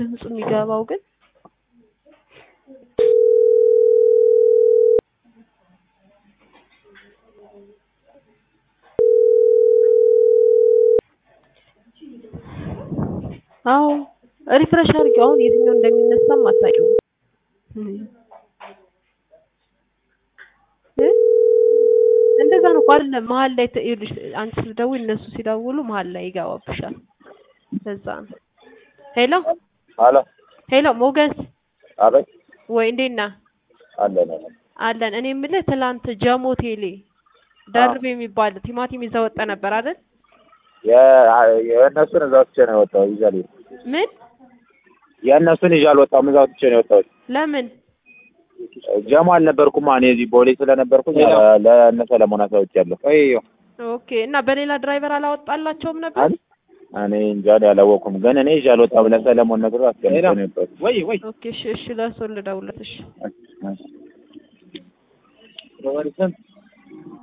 ድምጽ የሚገባው ግን አዎ ሪፍሬሽ አድርጊው አሁን የትኛው እንደሚነሳም አታውቂውም እንደዛ ነው ቋል መሃል ላይ ይልሽ አንቺ ስትደውይ እነሱ ሲደውሉ መሃል ላይ ይገባብሻል ለዛ ነው ሄሎ ሄሎ ሞገስ አቤት ወይ እንዴት ነህ አለን እኔ የምልህ ትላንት ጀሞ ቴሌ ደርቤ የሚባል ቲማቲም ይዘው ወጣ ነበር አይደል የእነሱን እዛው ትቼ ነው የወጣው ይዛል ምን የእነሱን ይዛል ወጣው እዛው ትቼ ነው የወጣው ለምን ጀሞ አልነበርኩም እኔ እዚህ ቦሌ ስለነበርኩኝ ለእነ ሰለሞን አሳውቂያለሁ ኦኬ እና በሌላ ድራይቨር አላወጣላቸውም ነበር እኔ እንጃ አላወኩም ግን እኔ ይዣል ወጣው ለሰለሞን ነገር አስቀምጬ ነው የወጣው ወይ ኦኬ እሺ ለሱ ልደውልለት እሺ